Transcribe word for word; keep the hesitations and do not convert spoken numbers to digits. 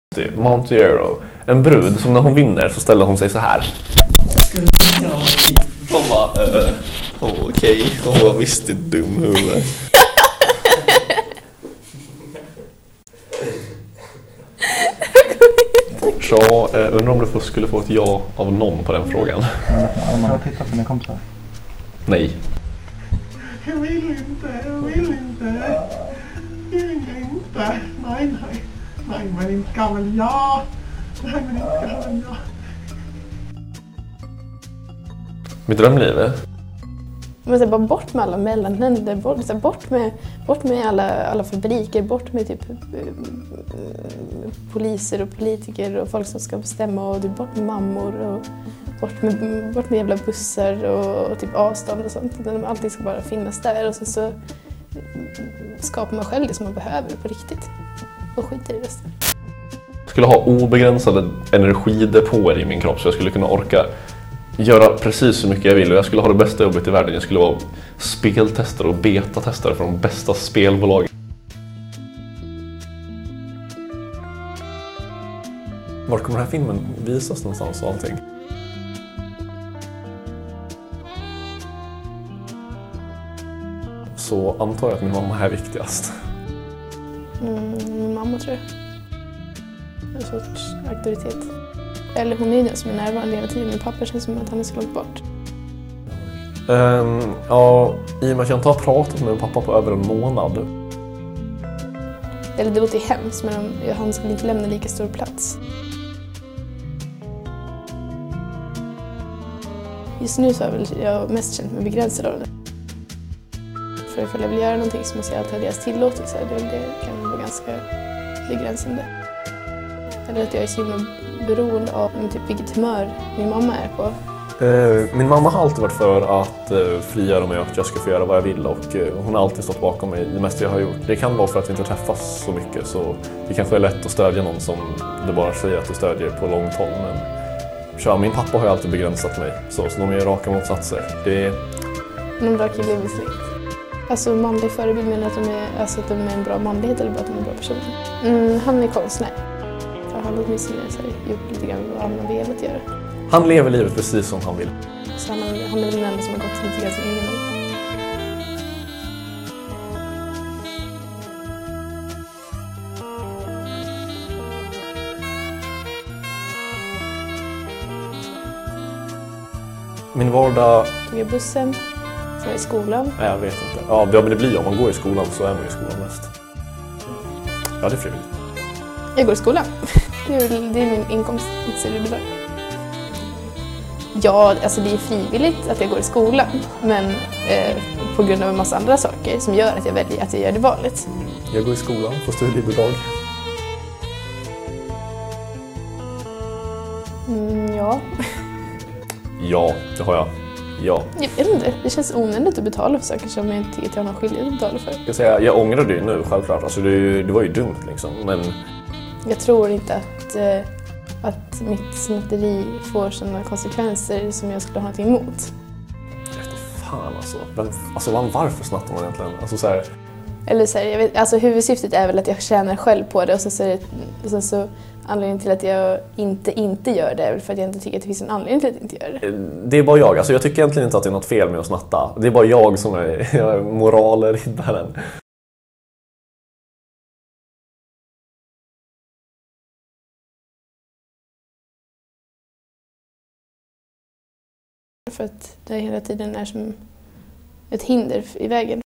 Montiero. En brud som när hon vinner så ställer hon sig så här. Hon bara, uh, oh, okej, okay. Hon var visst ett dum huvud. Så uh, undrar om du skulle få ett ja av någon på den frågan. Om man har tittat på mina kompisar. Nej. Jag vill inte, jag vill inte. Jag vill inte. Nej, nej. Nej, men inte kan väl jag. Nej, men inte kan väl jag. Mitt drömliv är? Men så bara bort med alla mellanhänder, bort, så bort med, bort med alla, alla fabriker, bort med typ eh, poliser och politiker och folk som ska bestämma och typ bort med mammor och bort med, bort med jävla bussar och, och typ avstånd och sånt. Allting ska bara finnas där och så, så skapar man själv det som man behöver på riktigt och skiter i resten. Jag skulle ha obegränsade energidepåer i min kropp så jag skulle kunna orka göra precis hur mycket jag vill och jag skulle ha det bästa jobbet i världen. Jag skulle vara speltestare och betatestare för de bästa spelbolagen. Var kommer den här filmen visas någonstans och allting? Så antar jag att min mamma är viktigast. Mm, min mamma tror jag. En sorts auktoritet. Eller hon är den som är närvarande hela tiden. Min pappa känns som att han är så långt bort. Um, ja, i och med att jag inte har pratat med min pappa på över en månad. Eller det låter hemskt, men han skulle inte lämna lika stor plats. Just nu så är väl jag mest känt mig begränsad av det. För ifall jag vill göra någonting så måste jag alltid ha deras tillåtelse. Det, det kan vara ganska begränsande. Eller att jag är så himla beroende av typ vilket humör min mamma är på. Min mamma har alltid varit för att frigöra mig och att jag ska få göra vad jag vill och hon har alltid stått bakom mig det mesta jag har gjort. Det kan vara för att vi inte träffas så mycket så det kanske är lätt att stödja någon som det bara säger att du stödjer på långt håll. Men ja, min pappa har ju alltid begränsat mig så, så de är raka motsatser. Det är... Någon bra kille är visst. Alltså manlig förebild menar att de är, alltså att de är en bra manlighet eller bara att de är en bra person. Mm, han är konstnär. Han har åtminstone gjort lite grann vad han har velat göra. Han lever livet precis som han vill. Så han, har, han är väl den enda som har gått lite grann sin egen väg. Min vardag... Tog jag bussen, så var i skolan. Nej, jag vet inte. Ja, men det blir om man går i skolan så är man i skolan mest. Ja, det är frivilligt. Jag går i skolan. Det är, det är min inkomst, så det blir. Ja, alltså det är frivilligt att jag går i skolan, men eh, på grund av en massa andra saker som gör att jag väljer att jag gör det valet. Jag går i skolan på studiebidrag. Mm, ja. Ja, det har jag. Ja. Jag vet inte, det känns onödigt att betala för saker som jag inte tycker att jag har någon skyldighet att betala för. Jag, säga, jag ångrar det ju nu, självklart. Alltså, det, det var ju dumt liksom, men... Jag tror inte att, eh, att mitt snatteri får sådana konsekvenser som jag skulle ha något emot. Jag vet inte fan alltså. Men, alltså varför snattar man egentligen? Alltså, så här... Eller så här, jag vet, alltså huvudsyftet är väl att jag tjänar själv på det och sen så, är det, och sen så anledningen till att jag inte inte gör det är väl för att jag inte tycker att det finns en anledning till att jag inte gör det. Det är bara jag. Alltså, jag tycker egentligen inte att det är något fel med att snatta. Det är bara jag som är, jag är moralriddaren. För att det hela tiden är som ett hinder i vägen.